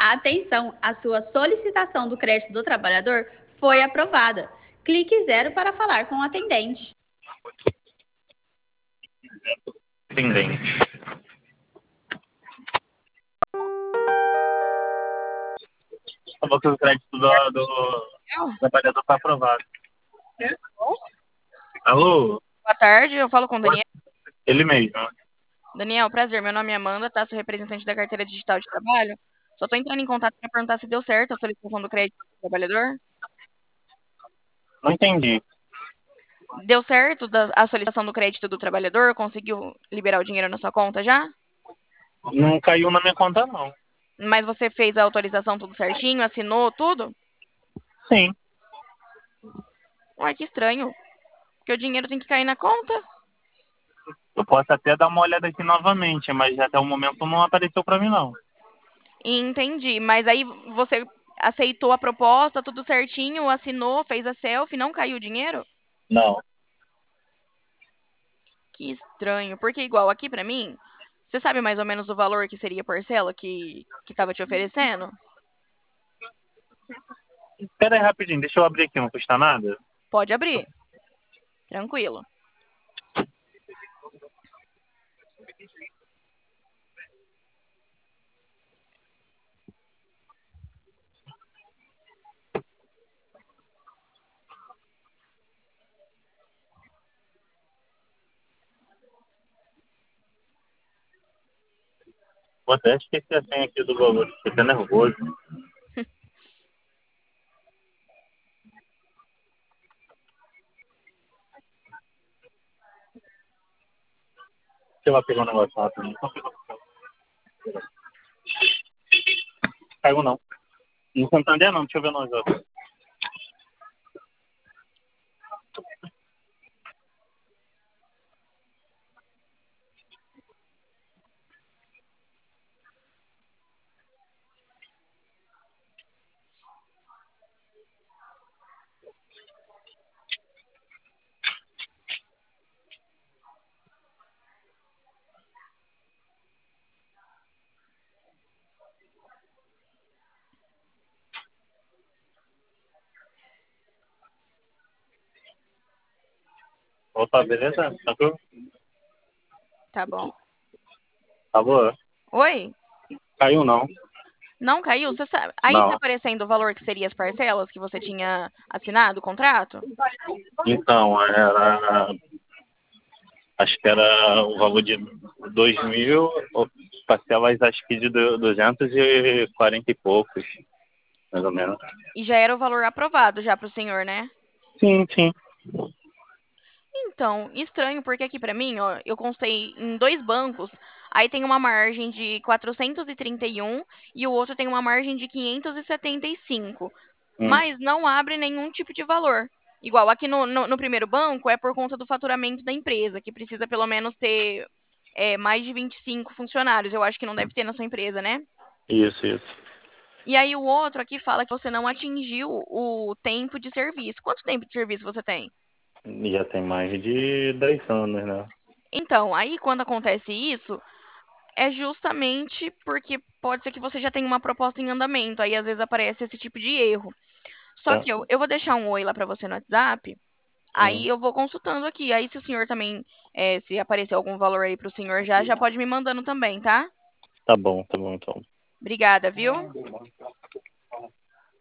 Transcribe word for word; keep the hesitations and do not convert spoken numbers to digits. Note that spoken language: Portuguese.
Atenção, a sua solicitação do crédito do trabalhador foi aprovada. Clique zero para falar com o atendente. Atendente. Falou que o crédito do, do trabalhador foi aprovado. Alô? Boa tarde, eu falo com o Daniel. Ele mesmo. Daniel, prazer, meu nome é Amanda, tá? Sou representante da carteira digital de trabalho. Só tô entrando em contato para perguntar se deu certo a solicitação do crédito do trabalhador. Não entendi. Deu certo da- a solicitação do crédito do trabalhador? Conseguiu liberar o dinheiro na sua conta já? Não caiu na minha conta, não. Mas você fez a autorização tudo certinho, assinou tudo? Sim. Ué, que estranho. Porque o dinheiro tem que cair na conta. Eu posso até dar uma olhada aqui novamente, mas até o momento não apareceu pra mim, não. Entendi, mas aí você aceitou a proposta, tudo certinho, assinou, fez a selfie, não caiu o dinheiro? Não. Que estranho, porque igual aqui pra mim, você sabe mais ou menos o valor que seria a parcela que que tava te oferecendo? Espera aí rapidinho, deixa eu abrir aqui, não custa nada. Pode abrir. Tranquilo. Vou até esquecer a senha aqui do valor, fiquei até nervoso. Deixa eu lá pegar um negócio rápido. Caiu não. No Santander não, deixa eu ver nós outros. Opa, beleza? Tranquilo? Tá bom. Tá boa? Oi? Caiu não. Não caiu? Você sabe? Aí tá Não. aparecendo o valor que seria as parcelas que você tinha assinado o contrato? Então, era. Acho que era o valor de dois mil, ou parcelas acho que de du- duzentos e quarenta e poucos, mais ou menos. E já era o valor aprovado já pro senhor, né? Sim, sim. Então, estranho, porque aqui pra mim, ó, eu constei em dois bancos, aí tem uma margem de quatrocentos e trinta e um e o outro tem uma margem de quinhentos e setenta e cinco, Hum, mas não abre nenhum tipo de valor. Igual aqui no, no, no primeiro banco é por conta do faturamento da empresa, que precisa pelo menos ter é, mais de vinte e cinco funcionários. Eu acho que não deve ter na sua empresa, né? isso, isso. E aí o outro aqui fala que você não atingiu o tempo de serviço. Quanto tempo de serviço você tem? Já tem mais de dez anos, né? Então, aí quando acontece isso, é justamente porque pode ser que você já tenha uma proposta em andamento, aí às vezes aparece esse tipo de erro. Só Tá. que eu, eu vou deixar um oi lá pra você no WhatsApp, aí Hum, eu vou consultando aqui. Aí se o senhor também, é, se aparecer algum valor aí pro senhor já, já pode me mandando também, tá? tá bom, tá bom então. Obrigada, viu?